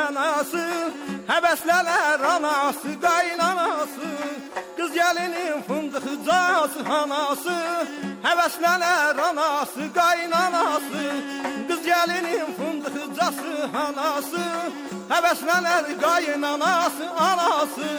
anası, həvəslələr anası, qaynanası. Qız gəlinin fındıqcası anası, həvəslələr anası, qaynanası. Qız gəlinin fındıqcası anası, həvəslələr qaynanası, anası.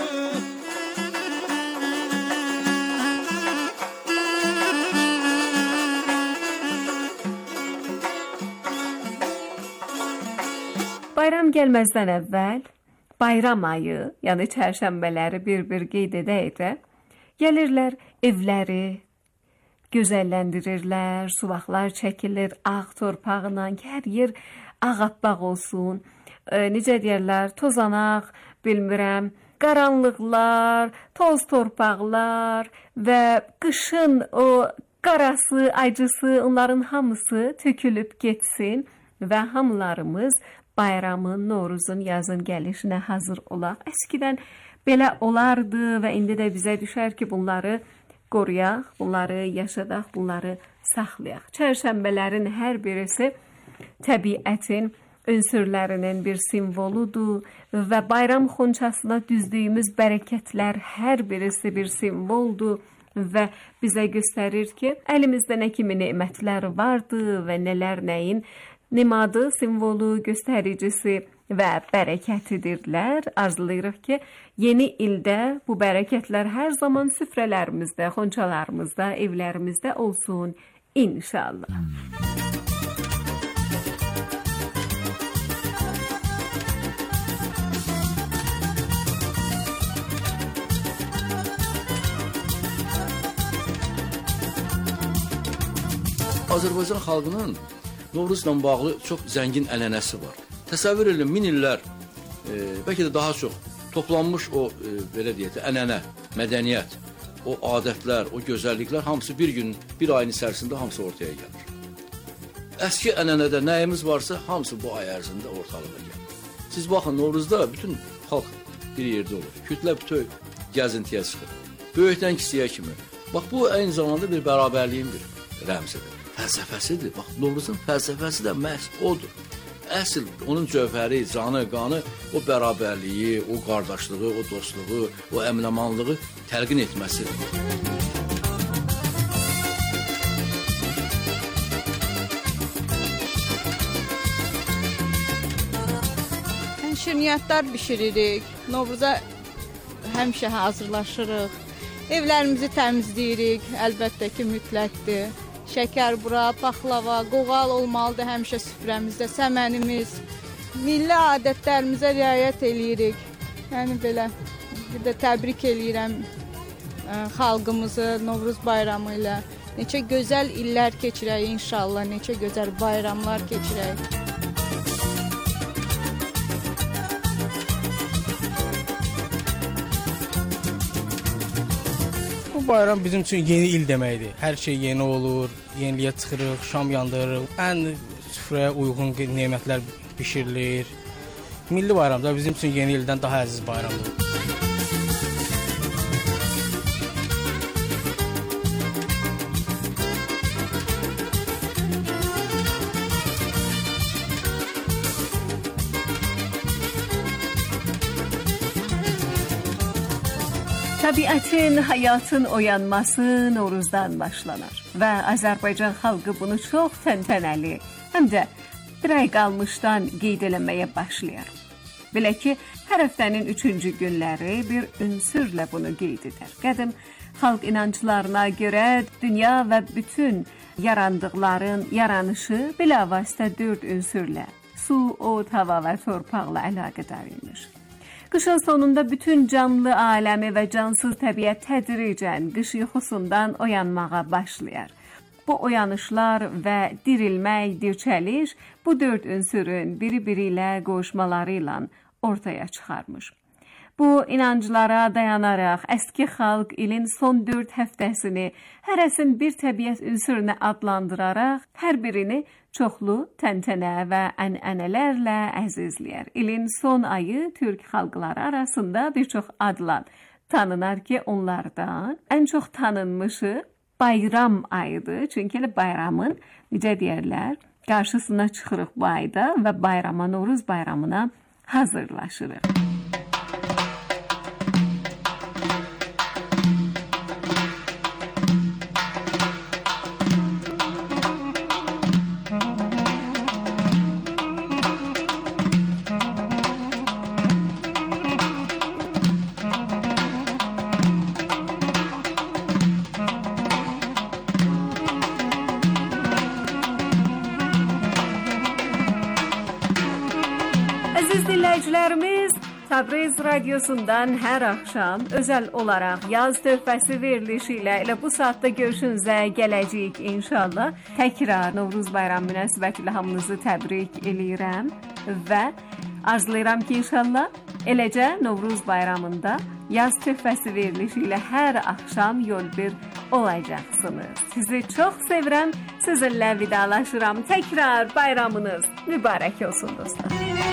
Bayram gəlməzdən əvvəl bayram ayı, yəni çərşənbələri bir-bir qeyd edə-edə gəlirlər evləri, gözəlləndirirlər, suvaqlar çəkilir ağ torpağla ki, hər yer ağappaq olsun. Necə deyərlər, tozanaq, bilmirəm, qaranlıqlar, toz torpaqlar və qışın o qarası, acısı, onların hamısı tökülüb getsin və hamılarımız bayramın, Novruzun, yazın gəlişinə hazır olaq. Əskidən belə olardı və indi də bizə düşər ki, bunları qoruyaq, bunları yaşadaq, bunları saxlayaq. Çərşənbələrin hər birisi təbiətin ünsürlərinin bir simvoludur və bayram xonçasına düzdüyümüz bərəkətlər hər birisi bir simvoldur və bizə göstərir ki, əlimizdə nə kimi nemətlər vardı və nələr nəyin nemadı, simvolu, göstəricisi və bərəkətidirlər. Arzulayırıq ki, yeni ildə bu bərəkətlər hər zaman süfrələrimizdə, xonçalarımızda, evlərimizdə olsun inşallah. Azərbaycan xalqının Novruzla bağlı çox zəngin ənənəsi var. Təsəvvür edin, 1000 illər, bəlkə də daha çox toplanmış o, belə deyək, ənənə, mədəniyyət, o adətlər, o gözəlliklər hamısı bir gün, bir ayın içərisində hamısı ortaya gəlir. Əski ənənədə nəyimiz varsa, hamısı bu ay ərzində ortalığa gəlir. Siz baxın, Novruzda bütün xalq bir yerdə olur. Kütlə bütöv gəzintiyə çıxır. Böyükdən kisiyə kimi. Bax, bu eyni zamanda bir bərabərliyin bir rəmzidir. Fəlsəfəsidir. Bax, Novruzun fəlsəfəsi də məhz odur. Əsl onun cövhəri, canı, qanı, o bərabərliyi, o qardaşlığı, o dostluğu, o əminamanlığı təlqin etməsidir. Şirniyyatlar bişiririk, Novruza həmişə hazırlaşırıq, evlərimizi təmizləyirik, əlbəttə ki, mütləqdir. Şəkər bura, paxlava, qoğal olmalıdır həmişə süfrəmizdə, səmənimiz, milli adətlərimizə riayət eləyirik. Yəni belə, bir də təbrik eləyirəm xalqımızı Novruz bayramı ilə. Neçə gözəl illər keçirək inşallah, neçə gözəl bayramlar keçirək. Bayram bizim üçün yeni il deməkdir. Hər şey yeni olur, yeniliyə çıxırıq, şam yandırırıq. Ən süfrəyə uyğun nemətlər bişirilir. Milli bayramda bizim üçün yeni ildən daha əziz bayramdır. Təbiətin, həyatın oyanması Novruzdan başlanır və Azərbaycan xalqı bunu çox təntənəli, həm də bir ay qalmışdan qeyd eləməyə başlayır. Belə ki, hər həftənin 3-cü günləri bir ünsürlə bunu qeyd edir. Qədim xalq inanclarına görə dünya və bütün yarandıqların yaranışı bilavasitə 4 ünsürlə, su, od, hava və torpaqla əlaqədar imiş. Qışın sonunda bütün canlı aləmi və cansız təbiət tədricən qış yuxusundan oyanmağa başlayır. Bu oyanışlar və dirilmək, dirçəliş bu 4 ünsürün biri-biri ilə qoşmaları ilə ortaya çıxarmış. Bu inanclara dayanaraq əski xalq ilin son 4 həftəsini hərəsin bir təbiət ünsürünə adlandıraraq hər birini çoxlu təntənə və ənənələrlə əzizləyər. İlin son ayı Türk xalqları arasında bir çox adla tanınar ki, onlardan ən çox tanınmışı bayram ayıdır. Çünki bayramın, necə deyərlər, qarşısına çıxırıq bu ayda və bayrama, Novruz bayramına hazırlaşırıq. Dinləyicilərimiz, Təbriz radiosundan hər axşam özəl olaraq yaz töhfəsi verilişi ilə elə bu saatda görüşünüzə gələcəyik inşallah. Təkrar Novruz bayramı münasibətilə hamınızı təbrik eləyirəm və arzulayıram ki, inşallah eləcə Novruz bayramında yaz töhfəsi verilişi ilə hər axşam yol bir olacaqsınız. Sizi çox sevirəm, sizinlə vidalaşıram. Təkrar bayramınız mübarək olsun dostlar.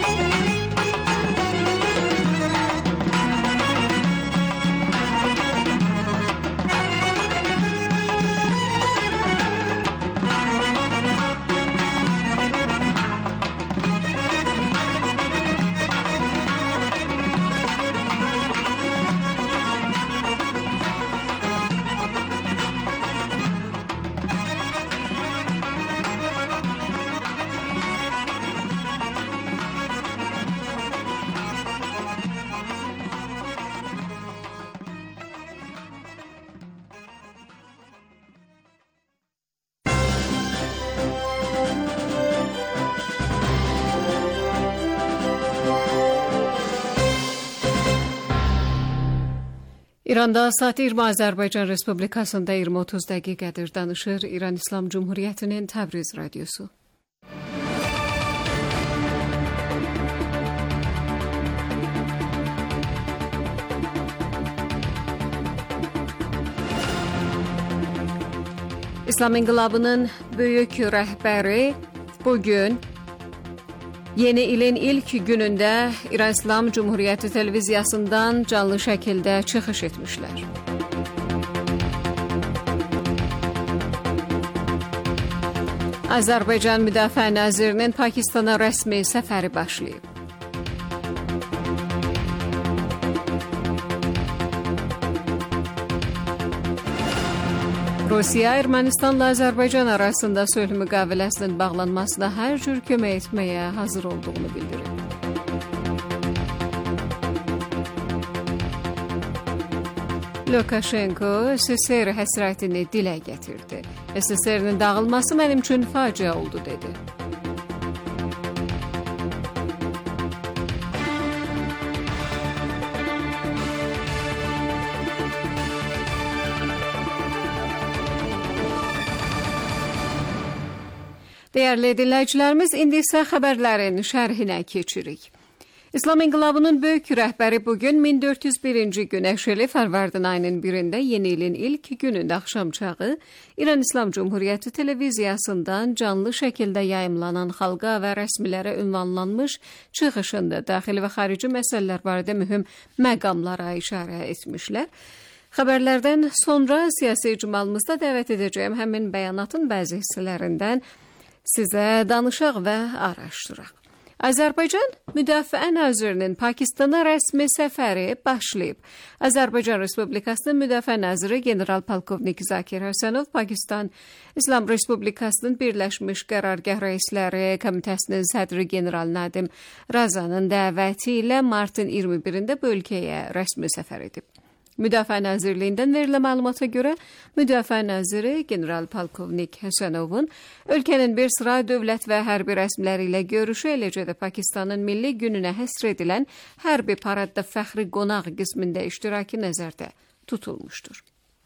İranda saat 20 Azərbaycan Respublikasında 20:30 dəqiqədir danışır İran İslam Cumhuriyyətinin Təbriz radiosu. İslam İnqilabının böyük rəhbəri bugün yeni ilin ilk günündə İran İslam Cumhuriyyəti televiziyasından canlı şəkildə çıxış etmişlər. Azərbaycan Müdafiə Nazirinin Pakistana rəsmi səfəri başlayıb. Rusiya, Ermənistanla Azərbaycan arasında sülh müqaviləsinin bağlanmasına hər cür kömək etməyə hazır olduğunu bildirib. Lukashenko SSR həsrətini dilə gətirdi. SSR-nin dağılması mənim üçün faciə oldu, dedi. Dəyərli dinləyicilərimiz, indi isə xəbərlərin şərhinə keçirik. İslam İnqilabının böyük rəhbəri bugün 1401-ci gün Əşrəli Fərvardin ayının 1-də yeni ilin ilk günündə axşamçağı İran İslam Cumhuriyyəti televiziyasından canlı şəkildə yayımlanan xalqa və rəsmilərə ünvanlanmış çıxışında daxili və xarici məsələlər barədə mühüm məqamlara işarə etmişlər. Xəbərlərdən sonra siyasi icmalımızda dəvət edəcəyim həmin bəyanatın bəzi hissələrindən sizə danışaq və araşdıraq. Azərbaycan Müdafiə Nazirinin Pakistana rəsmi səfəri başlayıb. Azərbaycan Respublikasının Müdafiə Naziri General-Polkovnik Zakir Həsənov Pakistan İslam Respublikasının Birləşmiş Qərargah Rəisləri Komitəsinin sədri General Nadim Razanın dəvəti ilə martın 21-də bu ölkəyə rəsmi səfər edib. Müdafiə Nazirliyindən verilən məlumata görə, Müdafiə Naziri General-Polkovnik Həsənovun ölkənin bir sıra dövlət və hərbi rəsmiləri ilə görüşü, eləcə də Pakistanın milli gününə həsr edilən hərbi paradda fəxri qonaq qismində iştirakı nəzərdə tutulmuşdur.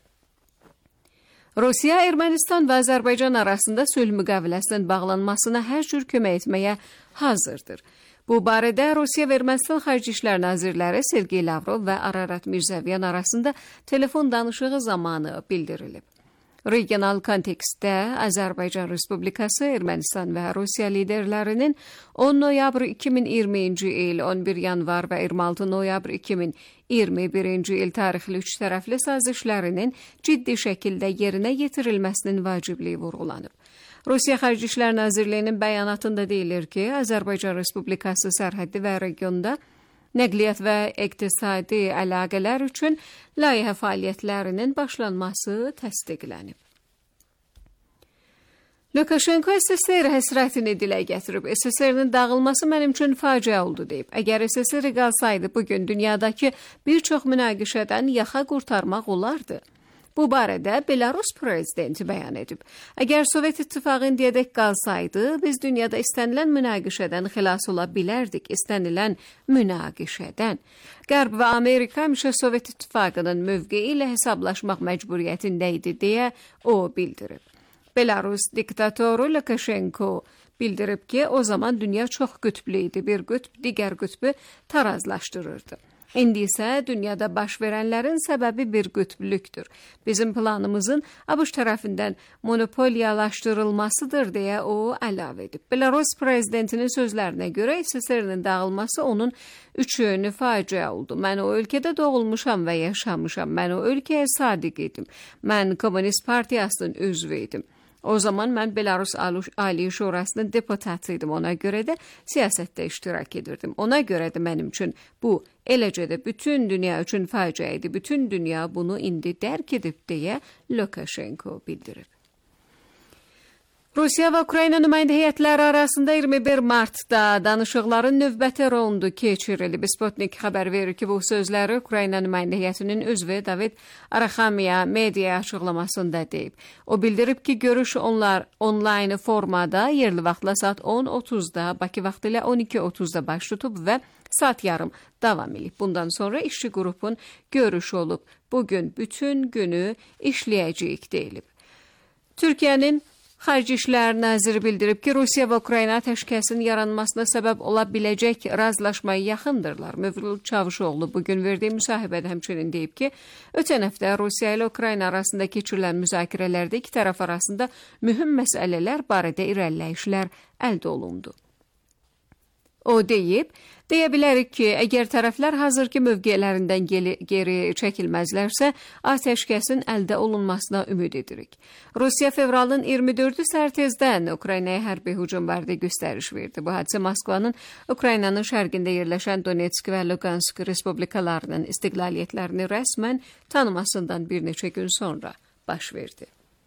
Rusiya, Ermənistan və Azərbaycan arasında sülh müqaviləsinin bağlanmasına hər cür kömək etməyə hazırdır. Bu barədə Rusiya və Ermənistan Xarici İşlər Nazirləri Sergey Lavrov və Ararat Mirzəviyan arasında telefon danışığı zamanı bildirilib. Regional kontekstdə Azərbaycan Respublikası, Ermənistan və Rusiya liderlərinin 10 noyabr 2020-ci il, 11 yanvar və 26 noyabr 2021-ci il tarixli üç tərəfli sazişlərinin ciddi şəkildə yerinə yetirilməsinin vacibliyi vurğulanıb. Rusiya Xarici İşlər Nazirliyinin bəyanatında deyilir ki, Azərbaycan Respublikası sərhəddi və regionda nəqliyyat və iqtisadi əlaqələr üçün layihə fəaliyyətlərinin başlanması təsdiqlənib. Lukashenko SSR həsrətini dilə gətirib. SSR-nin dağılması mənim üçün faciə oldu deyib. Əgər SSR qalsaydı bugün dünyadakı bir çox münaqişədən yaxa qurtarmaq olardı. Bu barədə Belarus prezidenti bəyan edib. Əgər Sovet İttifaqı indiyədək qalsaydı, biz dünyada istənilən münaqişədən xilas ola bilərdik, istənilən münaqişədən. Qərb və Amerika həmişə Sovet İttifaqının mövqeyi ilə hesablaşmaq məcburiyyətində idi deyə o bildirib. Belarus diktatoru Lukashenko bildirib ki, o zaman dünya çox qütblü idi. Bir qütb digər qütbü tarazlaşdırırdı. İndi isə dünyada baş verənlərin səbəbi bir qütblükdür. Bizim planımızın ABŞ tərəfindən monopoliyalaşdırılmasıdır deyə o əlavə edib. Belarus prezidentinin sözlərinə görə SSR-nin dağılması onun üçün faciə oldu. Mən o ölkədə doğulmuşam və yaşamışam. Mən o ölkəyə sadiq idim. Mən Komünist Partiyasının üzvü idim. O zaman mən Belarus Ali Şurasının deputatı idim. Ona görə də siyasətdə iştirak edirdim. Ona görə də mənim üçün bu eləcə də bütün dünya üçün faciə idi. Bütün dünya bunu indi dərk edib deyə Lukashenko bildirib. Rusiya və Ukrayna nümayəndə heyətləri arasında 21 martda danışıqların növbəti raundu keçirilib. Sputnik xəbər verir ki, bu sözləri Ukrayna nümayəndə heyətinin üzvü David Araxamya media açıqlamasında deyib. O bildirib ki, görüş onlayn formada yerli vaxtla saat 10:30-da, Bakı vaxtı ilə 12:30-da baş tutub və saat yarım davam edib. Bundan sonra işçi qrupun görüşü olub. Bugün bütün günü işləyəcəyik deyilib. Türkiyənin Xarici İşlər Naziri bildirib ki, Rusiya və Ukrayna atəşkəsin yaranmasına səbəb ola biləcək razılaşmaya yaxındırlar. Mövlud Çavuşoğlu bugün verdiyi müsahibədə həmçinin deyib ki, ötən həftə Rusiya ilə Ukrayna arasında keçirilən müzakirələrdə iki tərəf arasında mühüm məsələlər barədə irəliləyişlər əldə olundu. O deyib, deyə bilərik ki, əgər tərəflər hazırki mövqelərindən geri çəkilməzlərsə, atəşkəsin əldə olunmasına ümid edirik. Rusiya fevralın 24-ü səhər tezdən Ukraynaya hərbi hücum barədə göstəriş verdi. Bu hadisə Moskvanın Ukraynanın şərqində yerləşən Donetsk və Lugansk respublikalarının istiqlaliyyətlərini rəsmən tanımasından bir neçə gün sonra baş verdi.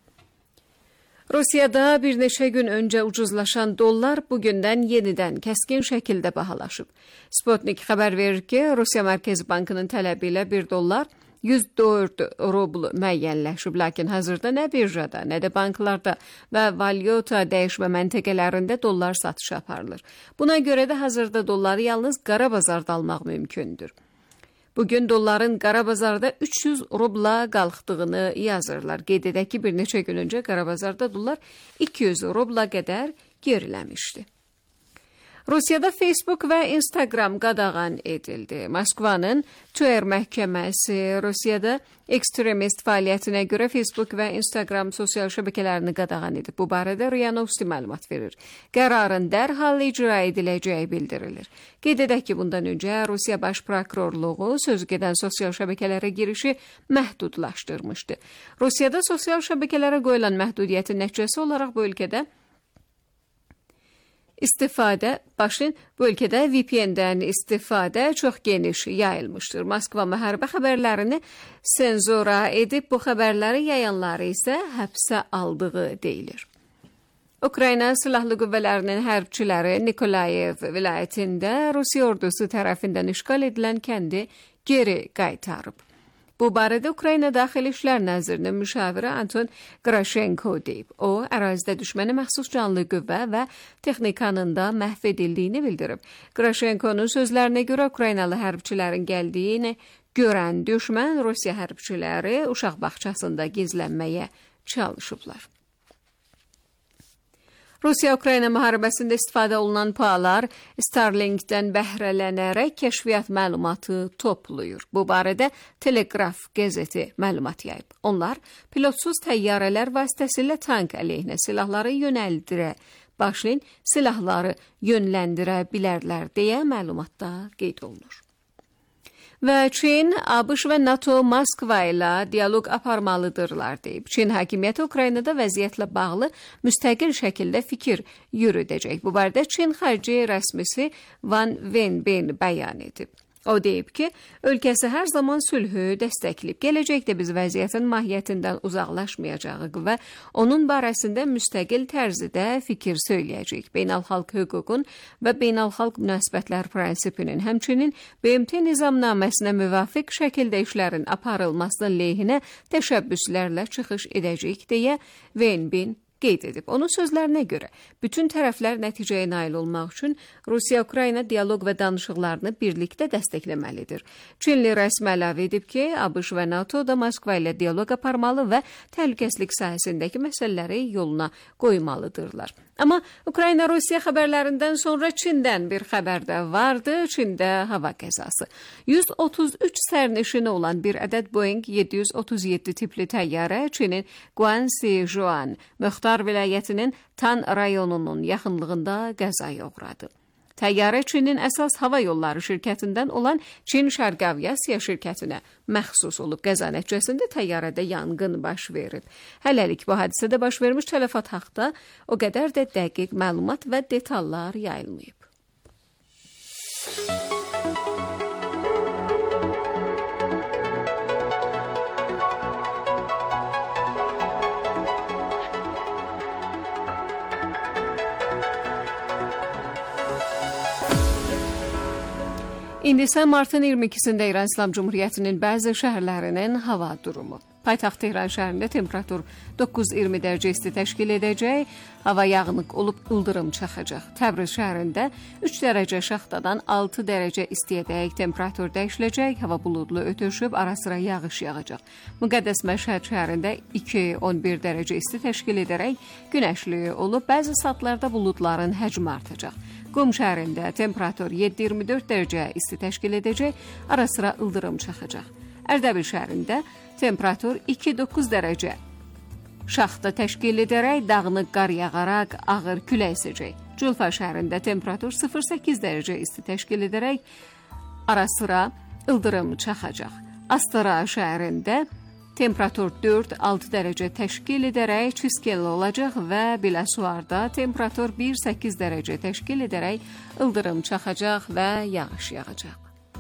Rusiyada bir neçə gün öncə ucuzlaşan dollar bugündən yenidən kəskin şəkildə bahalaşıb. Sputnik xəbər verir ki, Rusiya Mərkəzi Bankının tələbi ilə 1 dollar 104 rubl müəyyənləşib, lakin hazırda nə birjada, nə də banklarda və valyuta dəyişmə məntəqələrində dollar satışı aparılır. Buna görə də hazırda dolları yalnız qara bazarda almaq mümkündür. Bugün dolların qara bazarda 300 rubla qalxdığını yazırlar. Qeyd edək ki, bir neçə gün öncə qara bazarda dollar 200 rubla qədər geriləmişdi. Rusiyada Facebook və Instagram qadağan edildi. Moskvanın TÜER məhkəməsi Rusiyada ekstremist fəaliyyətinə görə Facebook və Instagram sosial şəbəkələrini qadağan edib. Bu barədə RIA Novosti məlumat verir. Qərarın dərhal icra ediləcəyi bildirilir. Qeyd edək ki, bundan öncə Rusiya Baş Prokurorluğu sözügedən sosial şəbəkələrə girişi məhdudlaşdırmışdı. Rusiyada sosial şəbəkələrə qoyulan məhdudiyyətin nəticəsi olaraq bu ölkədə VPN-dən istifadə çox geniş yayılmışdır. Moskva müharibə xəbərlərini senzura edib, bu xəbərləri yayanları isə həbsə aldığı deyilir. Ukrayna Silahlı Qüvvələrinin hərbçiləri Nikolayev vilayətində Rusiya ordusu tərəfindən işğal edilən kəndi geri qaytarıb. Bu barədə Ukrayna Daxili İşlər Nazirinin müşaviri Anton Grashenko deyib. O, ərazidə düşmənə məxsus canlı qüvvə və texnikanın da məhv edildiyini bildirib. Grashenkonun sözlərinə görə Ukraynalı hərbçilərin gəldiyini görən düşmən Rusiya hərbçiləri uşaq bağçasında gizlənməyə çalışıblar. Rusiya-Ukrayna müharibəsində istifadə olunan PUA-lar Starlink-dən bəhrələnərək kəşfiyyat məlumatı toplayır. Bu barədə Telegraf qəzeti məlumat yayıb. Onlar pilotsuz təyyarələr vasitəsilə tank əleyhinə silahları silahları yönləndirə bilərlər deyə məlumatda qeyd olunur. Və Çin, ABŞ və NATO Moskva ilə dialoq aparmalıdırlar deyib. Çin hakimiyyəti Ukraynada vəziyyətlə bağlı müstəqil şəkildə fikir yürüdəcək. Bu barədə Çin xarici rəsmisi Wang Wenbin bəyan edib. O deyib ki, ölkəsi hər zaman sülhü dəstəkləyib. Gələcəkdə biz vəziyyətin mahiyyətindən uzaqlaşmayacağı və onun barəsində müstəqil tərzidə fikir söyləyəcəyik. Beynəlxalq hüququn və beynəlxalq münasibətlər prinsipinin, həmçinin BMT nizamnaməsinə müvafiq şəkildə işlərin aparılmasının lehinə təşəbbüslərlə çıxış edəcəyik deyə Wenbin qeyd edib. Onun sözlərinə görə, bütün tərəflər nəticəyə nail olmaq üçün Rusiya-Ukrayna dialoq və danışıqlarını birlikdə dəstəkləməlidir. Çinli rəsmi əlavə edib ki, ABŞ və NATO da Moskva ilə dialoq aparmalı və təhlükəsizlik sahəsindəki məsələləri yoluna qoymalıdırlar. Amma Ukrayna-Rusiya xəbərlərindən sonra Çindən bir xəbər də vardı. Çində hava qəzası. 133 sərnişini olan bir ədəd Boeing 737 tipli təyyarə Çinin Guangxi Muxtar vilayətinin Tan rayonunun yaxınlığında qəzaya uğradı. Təyyarə Çinin əsas hava yolları şirkətindən olan Çin Şərqi Aviasiya şirkətinə məxsus olub. Qəza nəticəsində təyyarədə yanğın baş verib. Hələlik bu hadisədə baş vermiş tələfat haqqında o qədər də dəqiq məlumat və detallar yayılmayıb. İndi isə martın 22-sində İran İslam Cumhuriyyətinin bəzi şəhərlərinin hava durumu. Paytaxt Tehran şəhərində temperatur 9-20 dərəcə isti təşkil edəcək, hava yağınıq olub ildırım çaxacaq. Təbriz şəhərində 3 dərəcə şaxtadan 6 dərəcə istiyədək temperatur dəyişiləcək, hava buludlu ötüşüb, ara-sıra yağış yağacaq. Müqəddəs Məşhəd şəhərində 2-11 dərəcə isti təşkil edərək günəşli olub, bəzi saatlarda buludların həcmi artacaq. Qum şəhərində temperatur 7-24 dərəcə isti təşkil edəcək, ara-sıra ildırım çaxacaq. Ərdəbil şəhərində temperatur 2-9 dərəcə şaxta təşkil edərək, dağınıq qar yağaraq ağır külək əsəcək. Culfa şəhərində temperatur 0-8 dərəcə isti təşkil edərək, ara-sıra ildırım çaxacaq. Astara şəhərində temperatur 4-6 dərəcə təşkil edərək çiskelli olacaq və Biləsuarda temperatur 1-8 dərəcə təşkil edərək ildırım çaxacaq və yağış yağacaq.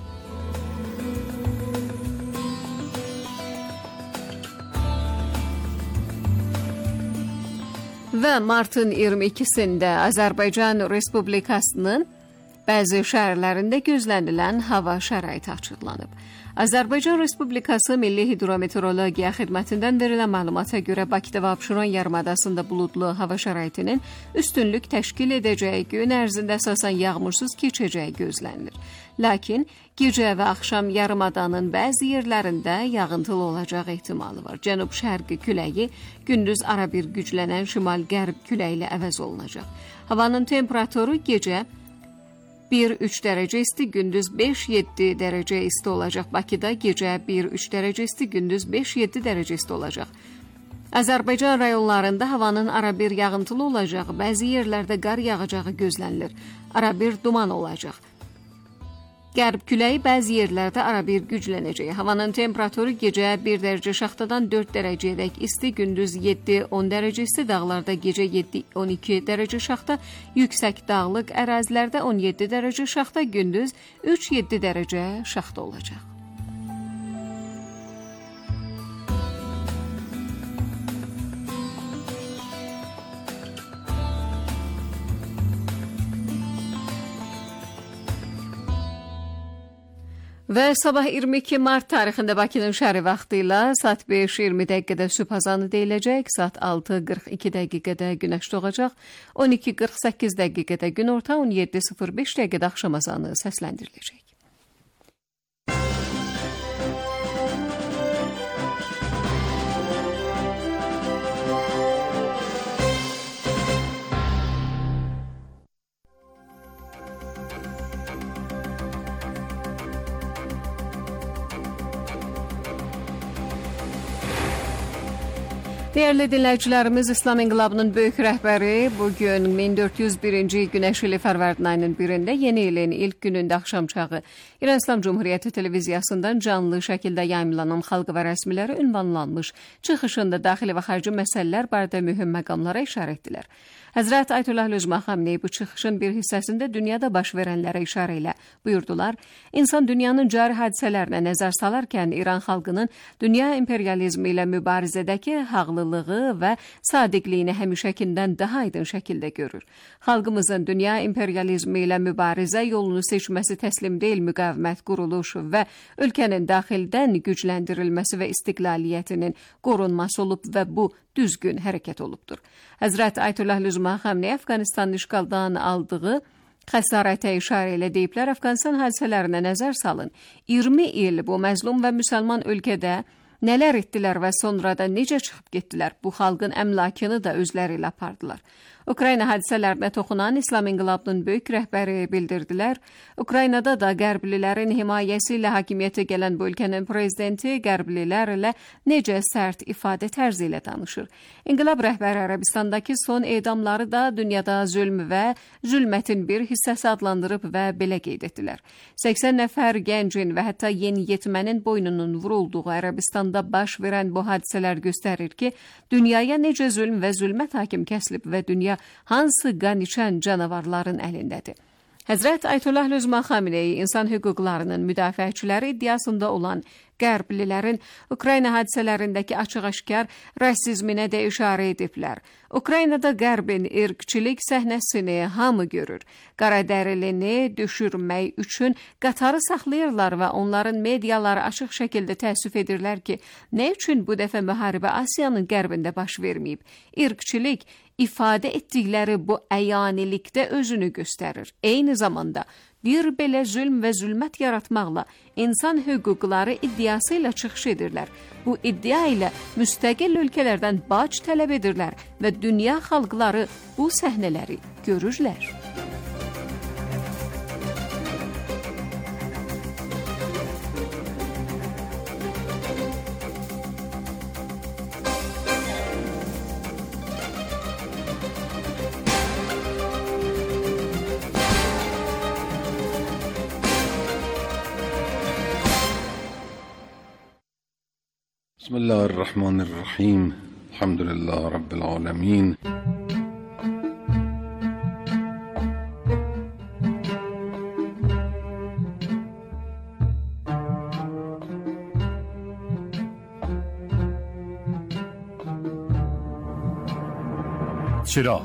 Və martın 22-sində Azərbaycan Respublikasının bəzi şəhərlərində gözlənilən hava şəraiti açıqlanıb. Azərbaycan Respublikası Milli Hidrometeorologiya Xidmətindən verilən məlumata görə Bakıda və Abşeron yarımadasında buludlu hava şəraitinin üstünlük təşkil edəcəyi gün ərzində əsasən yağmursuz keçəcəyi gözlənilir. Lakin gecə və axşam yarımadanın bəzi yerlərində yağıntılı olacaq ehtimalı var. Cənub-şərqi küləyi gündüz arabir güclənən şimal-qərb küləyi ilə əvəz olunacaq. Havanın temperaturu gecə 1-3 dərəcə isti, gündüz 5-7 dərəcə isti olacaq. Bakıda gecə 1-3 dərəcə isti, gündüz 5-7 dərəcə isti olacaq. Azərbaycan rayonlarında havanın arabir yağıntılı olacağı, bəzi yerlərdə qar yağacağı gözlənilir. Arabir duman olacaq. Qərb küləyi bəzi yerlərdə arabir güclənəcək. Havanın temperaturu gecə 1 dərəcə şaxtadan 4 dərəcəyədək isti, gündüz 7-10 dərəcə isti, dağlarda gecə 7-12 dərəcə şaxta, yüksək dağlıq ərazilərdə 17 dərəcə şaxta, gündüz 3-7 dərəcə şaxta olacaq. Və sabah 22 mart tarixində Bakının şəhəri vaxtı ilə saat 5:20 dəqiqədə sübh azanı deyiləcək, saat 6:42 dəqiqədə günəş doğacaq, 12:48 dəqiqədə günorta, 17:05 dəqiqədə axşam azanı səsləndiriləcək. Değerli dinləyicilərimiz, İslam İnqilabının böyük rəhbəri bugün 1401-ci Günəş ili Fərvərdin ayının 1-də yeni ilin ilk günündə axşamçağı İran İslam Cumhuriyyəti televiziyasından canlı şəkildə yayımlanan xalqı və rəsmiləri ünvanlanmış çıxışında daxili və xarici məsələlər barədə mühüm məqamlara işarə etdilər. Həzrət Ayətullah Lüzma Xameneyi bu çıxışın bir hissəsində dünyada baş verənlərə işarə ilə buyurdular. İnsan dünyanın cari hadisələrinə nəzər salarkən İran xalqının dünya imperializmi ilə mübarizədəki haqlılığı və sadiqliyini həmişəkindən daha aydın şəkildə görür. Xalqımızın dünya imperializmi ilə mübarizə yolunu seçməsi təslim deyil, müqavimət, quruluş və ölkənin daxildən gücləndirilməsi və istiqlaliyyətinin qorunması olub və bu düzgün hərəkət olubdur. Həzrət Ayətullah Lüzma Xameneyi Əfqanistanın işğaldan aldığı xəsarətə işarə ilə deyiblər, Əfqanistan hadisələrinə nəzər salın. 20 il bu məzlum və müsəlman ölkədə nələr etdilər və sonra da necə çıxıb getdilər, bu xalqın əmlakını da özləri ilə apardılar. Ukrayna hadisələrinə toxunan İslam İnqilabının böyük rəhbəri bildirdilər. Ukraynada da qərblilərin himayəsi ilə hakimiyyətə gələn bu ölkənin prezidenti qərblilərlə necə sərt ifadə tərzi ilə danışır. İnqilab rəhbəri Ərəbistandakı son edamları da dünyada zülm və zülmətin bir hissəsi adlandırıb və belə qeyd etdilər. 80 nəfər gəncin və hətta yeniyetmənin boynunun vurulduğu Ərəbistanda baş verən bu hadisələr göstərir ki, dünyaya necə zülm və zülmət hakim kəsilib və dünya hansı qan içən canavarların əlindədir. Həzrət Ayətullah Lüzma Xameneyi insan hüquqlarının müdafiəçiləri iddiasında olan qərblilərin Ukrayna hadisələrindəki açıq-aşkar rasizminə də işarə ediblər. Ukraynada qərbin irqçilik səhnəsini hamı görür. Qaradərilini düşürmək üçün qatarı saxlayırlar və onların mediaları açıq şəkildə təəssüf edirlər ki, nə üçün bu dəfə müharibə Asiyanın qərbində baş verməyib? İrqçilik ifadə etdikləri bu əyanilikdə özünü göstərir. Eyni zamanda bir belə zülm və zülmət yaratmaqla insan hüquqları iddiası ilə çıxış edirlər. Bu iddia ilə müstəqil ölkələrdən bac tələb edirlər və dünya xalqları bu səhnələri görürlər. Bismillahirrahmanirrahim. Elhamdülillah Rabbil alemin. چراغ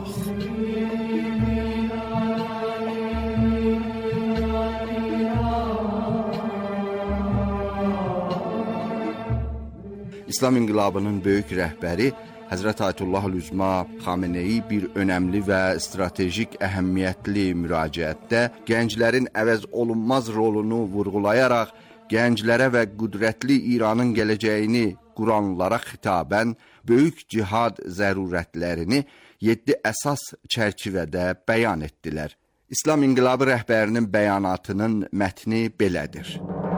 İslam İnqilabının böyük rəhbəri Həzrət Ayətullah Lüzma Xameneyi bir önəmli və stratejik əhəmiyyətli müraciətdə gənclərin əvəz olunmaz rolunu vurğulayaraq gənclərə və qüdrətli İranın gələcəyini quranlara xitabən böyük cihad zərurətlərini 7 əsas çərçivədə bəyan etdilər. İslam İnqilabı rəhbərinin bəyanatının mətni belədir.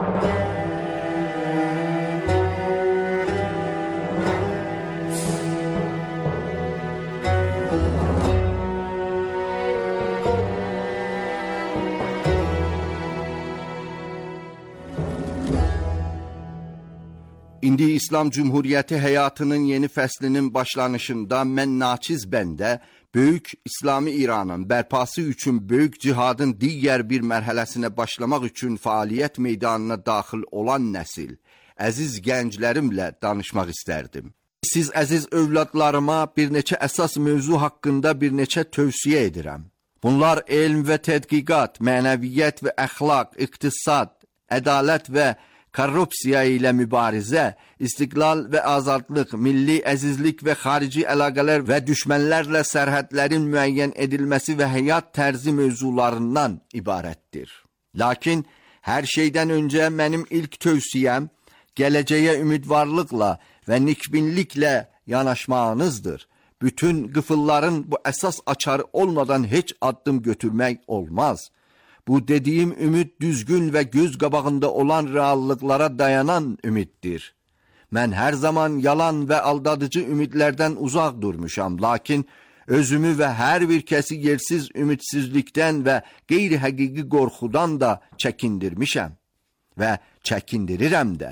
İndi İslam Cumhuriyyəti həyatının yeni fəslinin başlanışında mən naçiz bəndə böyük İslami İranın bərpası üçün böyük cihadın digər bir mərhələsinə başlamaq üçün fəaliyyət meydanına daxil olan nəsil, əziz gənclərimlə danışmaq istərdim. Siz əziz övladlarıma bir neçə əsas mövzu haqqında bir neçə tövsiyə edirəm. Bunlar elm və tədqiqat, mənəviyyət və əxlaq, iqtisad, ədalət və korrupsiya ilə mübarizə, istiqlal və azadlıq, milli əzizlik və xarici əlaqələr və düşmənlərlə sərhədlərin müəyyən edilməsi və həyat tərzi mövzularından ibarətdir. Lakin hər şeydən öncə mənim ilk tövsiyəm gələcəyə ümidvarlıqla və nikbinliklə yanaşmağınızdır. Bütün qıfılların bu əsas açarı olmadan heç addım götürmək olmaz. Bu dediyim ümid düzgün və göz qabağında olan reallıqlara dayanan ümiddir. Mən hər zaman yalan və aldadıcı ümidlərdən uzaq durmuşam, lakin özümü və hər bir kəsi yersiz ümidsizlikdən və qeyri-həqiqi qorxudan da çəkindirmişəm və çəkindirirəm də.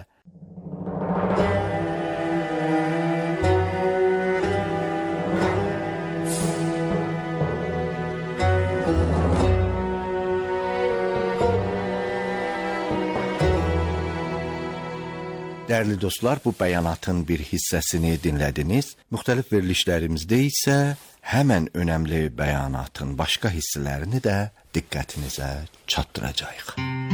Dəyərli dostlar, bu bəyanatın bir hissəsini dinlədiniz. Müxtəlif verilişlərimizdə isə həmən önəmli bəyanatın başqa hissələrini də diqqətinizə çatdıracağıq.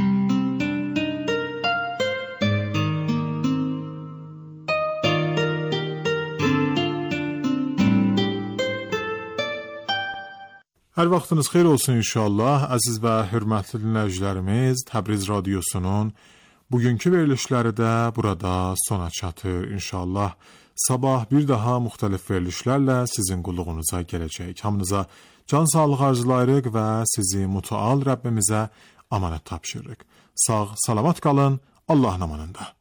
Hər vaxtınız xeyir olsun inşallah. Əziz və hörmətli dinləyicilərimiz, Təbriz radiosunun bugünkü verilişləri də burada sona çatır inşallah. Sabah bir daha müxtəlif verilişlərlə sizin qulluğunuza gələcək. Hamınıza can sağlığı arzulayırıq və sizi mütəal Rəbbimizə amanət tapşırırıq. Sağ, salamat qalın, Allahın amanında.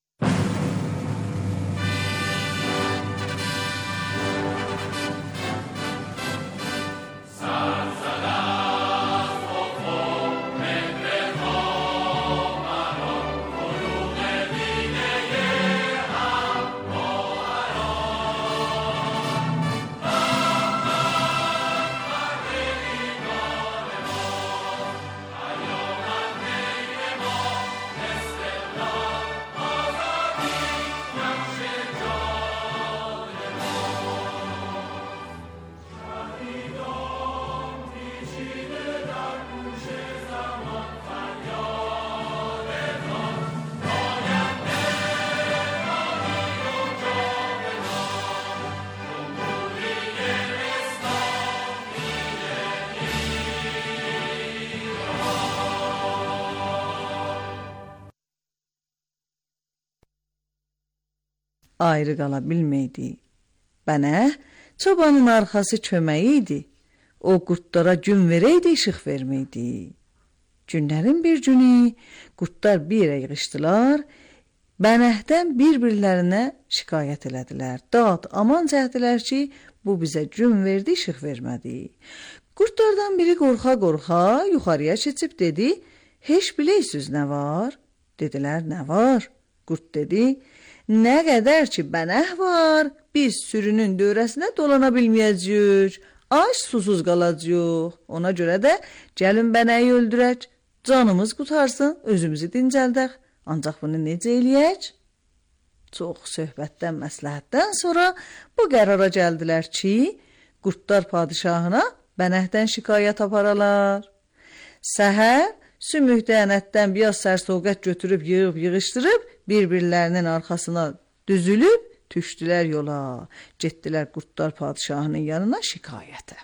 Ayrı qala bilməydi. Bənə çobanın arxası köməyi idi. O qurtlara gün verəydi, işıq verməydi. Günlərin bir günü qurtlar bir yerə yığışdılar. Bənəhdən bir-birlərinə şikayət elədilər. Dad, aman cəhdilər ki, bu bizə gün verdi, işıq vermədi. Qurtlardan biri qorxa-qorxa yuxarıya keçib dedi, heç biləysiz nə var? Dedilər, nə var? Qurt dedi, nə qədər ki bənəh var, biz sürünün dövrəsinə dolana bilməyəcəyik, aç susuz qalacaq. Ona görə də gəlin bənəyi öldürək, canımız qutarsın, özümüzü dincəldək. Ancaq bunu necə eləyək? Çox söhbətdən, məsləhətdən sonra bu qərara gəldilər ki, qurtlar padişahına bənəhdən şikayət aparalar. Səhər sümük dəyənətdən biraz sərsovqət götürüb, yığışdırıb, bir-birlərinin arxasına düzülüb, düşdülər yola. Getdilər qurtlar padişahının yanına şikayətə.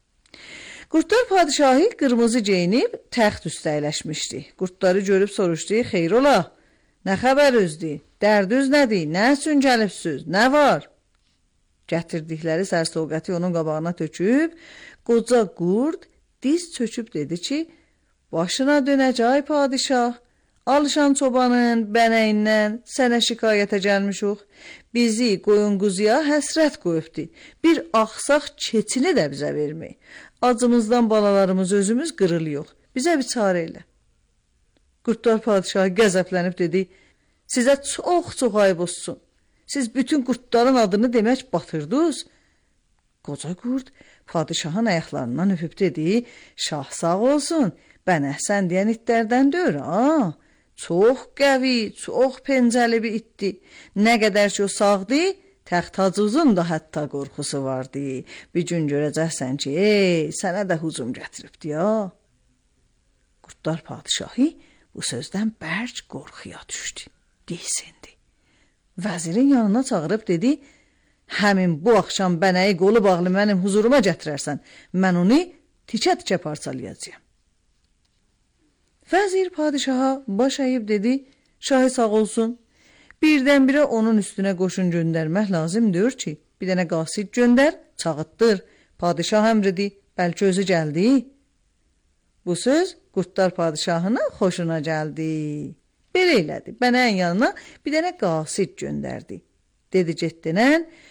Qurtlar padişahı qırmızı geyinib, təxt üstə əyləşmişdi. Qurtları görüb soruşdu, xeyr ola, nə xəbərüzdür, dərdüz nədir, nə üçün gəlibsiniz, nə var? Gətirdikləri sərsovqəti onun qabağına töküb, qoca qurd diz çöküb dedi ki, başına dönəcək padişah, alışan çobanın bənəyindən sənə şikayətə gəlmişuq. Bizi qoyun quzuya həsrət qoyubdi. Bir axsaq keçini də bizə vermək. Acımızdan balalarımız özümüz qırılıyıq. Bizə bir çarə elə. Qurtlar padişahı qəzəblənib dedi, sizə çox ayıb olsun. Siz bütün qurtların adını demək batırdınız. Qoca qurd padişahın ayaqlarından öpüb dedi, şah sağ olsun, bənəh sən deyən itlərdən deyir, ha? Çox qəvi, çox pencəli bir itdi. Nə qədər ki o sağdı, təxtacuzun da hətta qorxusu vardı. Bir gün görəcəksən ki, sənə də hücum gətiribdi, ya. Qurtlar padişahı bu sözdən bərk qorxuya düşdü, diksindi. Vəzirin yanına çağırıb dedi, həmin bu axşam bənəyi qolu bağlı mənim huzuruma gətirərsən, mən onu tikə-tikə parçalayacağım. Vəzir padişaha baş əyib dedi, şahı sağ olsun, birdən-birə onun üstünə qoşun göndərmək lazımdır ki, bir dənə qasid göndər, çağıtdır, padişah əmridi, bəlkə özü gəldi. Bu söz qurtlar padişahına xoşuna gəldi. Belə elədi. Bənənin yanına bir dənə qasid göndərdi. Dedi getdinən